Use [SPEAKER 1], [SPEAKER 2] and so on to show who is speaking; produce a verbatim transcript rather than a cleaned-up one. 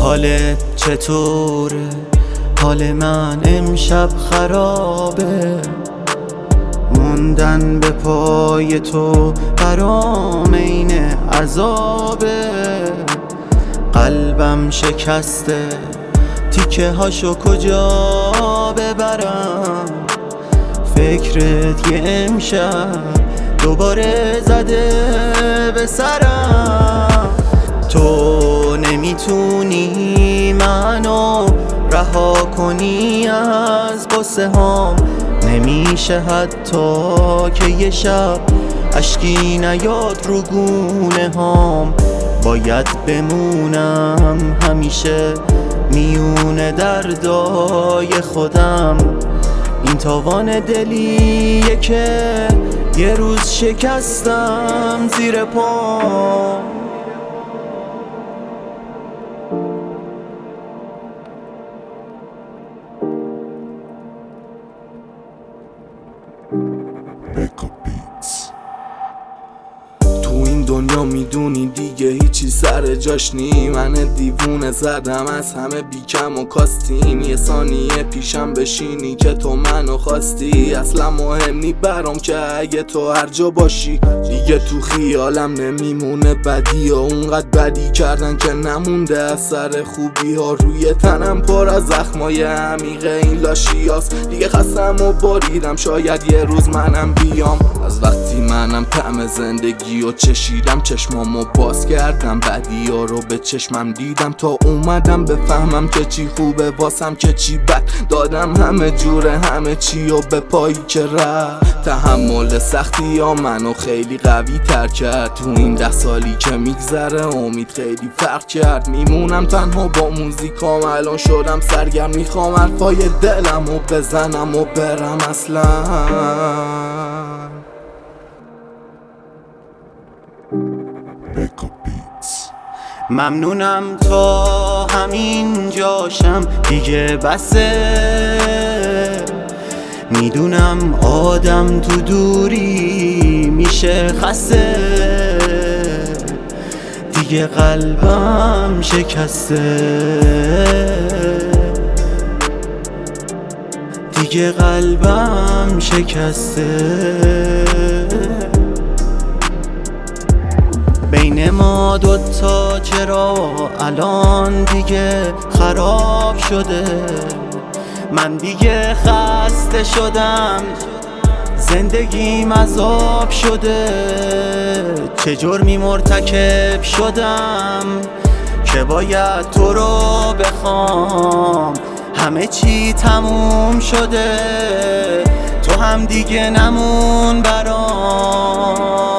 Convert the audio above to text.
[SPEAKER 1] حالت چطوره؟ حال من امشب خرابه، موندن به پای تو برام عین عذابه. قلبم شکسته، تیکه هاشو کجا ببرم؟ فکرت یه امشب دوباره زده به سرم. تو نمیتونی منو رها کنی از قصه هام، نمیشه حتی که یه شب اشکی نیاد رو گونه هام. باید بمونم همیشه میونه دردای خودم. این تاوان دلیه که یه روز شکستم زیر پام.
[SPEAKER 2] تو این دنیا میدونی دیگه هیچی سر جاش نی. من دیوونه زدم از همه بیکم و کاستیم. یه ثانیه پیشم بشینی که تو منو خواستی. اصلا مهم نی برام که اگه تو هر جا باشی. دیگه تو خیالم نمیمونه بدی ها، اونقدر بدی کردن که نمونده اثر خوبی ها. روی تنم پر از زخمای عمیقه این لاشیاست. دیگه خستم و باریدم، شاید یه روز منم بیام. از وقتی منم طعم زندگی و چشیدم، چشمامو باز کردم، بدی ها رو به چشمم دیدم تا اومدم بفهمم که چی خوبه واسم که چی بد. دادم همه جوره همه چی و به پایی که رفت. تحمل سختی ها منو خیلی قوی تر کرد. تو این ده سالی که میگذره امید خیلی فرق کرد. میمونم تنها با موزیکام، الان شدم سرگرم، میخوام حرفای دلم و بزنم و برم اصلا.
[SPEAKER 1] ممنونم تا همین جاشم دیگه بسه. میدونم آدم تو دوری میشه خسته. دیگه قلبم شکسته، دیگه قلبم شکسته. بین ما دوتا چرا الان دیگه خراب شده؟ من دیگه خسته شدم، زندگیم عذاب شده. چه جرمی مرتکب شدم که باید تو رو بخوام؟ همه چی تموم شده، تو هم دیگه نمون برام.